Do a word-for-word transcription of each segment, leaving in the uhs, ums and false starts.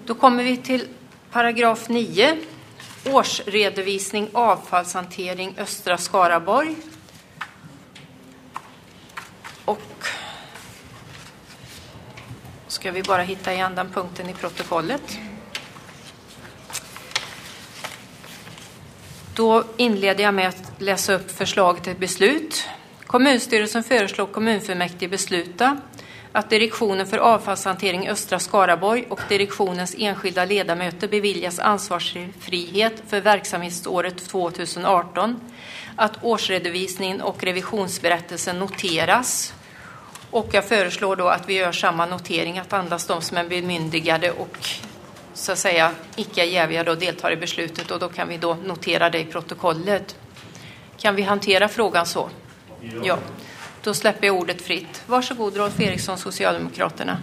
Då kommer vi till paragraf nio. Årsredovisning avfallshantering Östra Skaraborg. Och ska vi bara hitta igen den punkten i protokollet. Då inleder jag med att läsa upp förslag till beslut. Kommunstyrelsen föreslår kommunfullmäktige besluta att direktionen för avfallshantering Östra Skaraborg och direktionens enskilda ledamöter beviljas ansvarsfrihet för verksamhetsåret tjugoarton. Att årsredovisningen och revisionsberättelsen noteras. Och jag föreslår då att vi gör samma notering, att endast de som är bemyndigade och så att säga icke jäviga då deltar i beslutet, och då kan vi då notera det i protokollet. Kan vi hantera frågan så? Ja. ja. Då släpper jag ordet fritt. Varsågod Rolf Eriksson, Socialdemokraterna.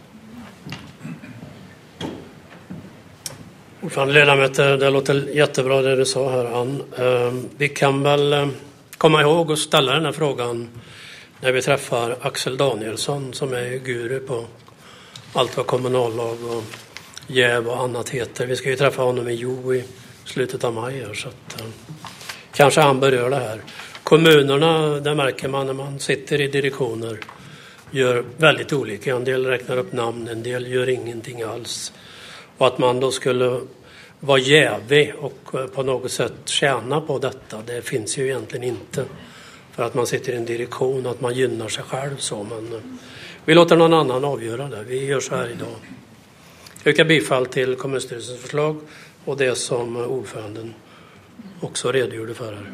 Ordförande ledamöter, det låter jättebra det du sa här, Ann. Vi kan väl komma ihåg och ställa den här frågan när vi träffar Axel Danielsson som är guru på allt vad kommunallag och jäv och annat heter. Vi ska ju träffa honom i Jo i slutet av maj här, så att, kanske han berör det här. Kommunerna, där märker man när man sitter i direktioner, gör väldigt olika. En del räknar upp namn, en del gör ingenting alls. Och att man då skulle vara jävig och på något sätt tjäna på detta, det finns ju egentligen inte. För att man sitter i en direktion, att man gynnar sig själv så. Men vi låter någon annan avgöra det. Vi gör så här idag. Jag yrkar bifall till kommunstyrelsens förslag och det som ordföranden också redogjorde för här.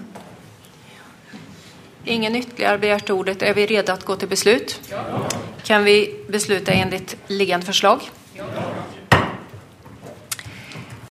Ingen ytterligare begärt ordet. Är vi redo att gå till beslut? Ja. Kan vi besluta enligt liggande förslag?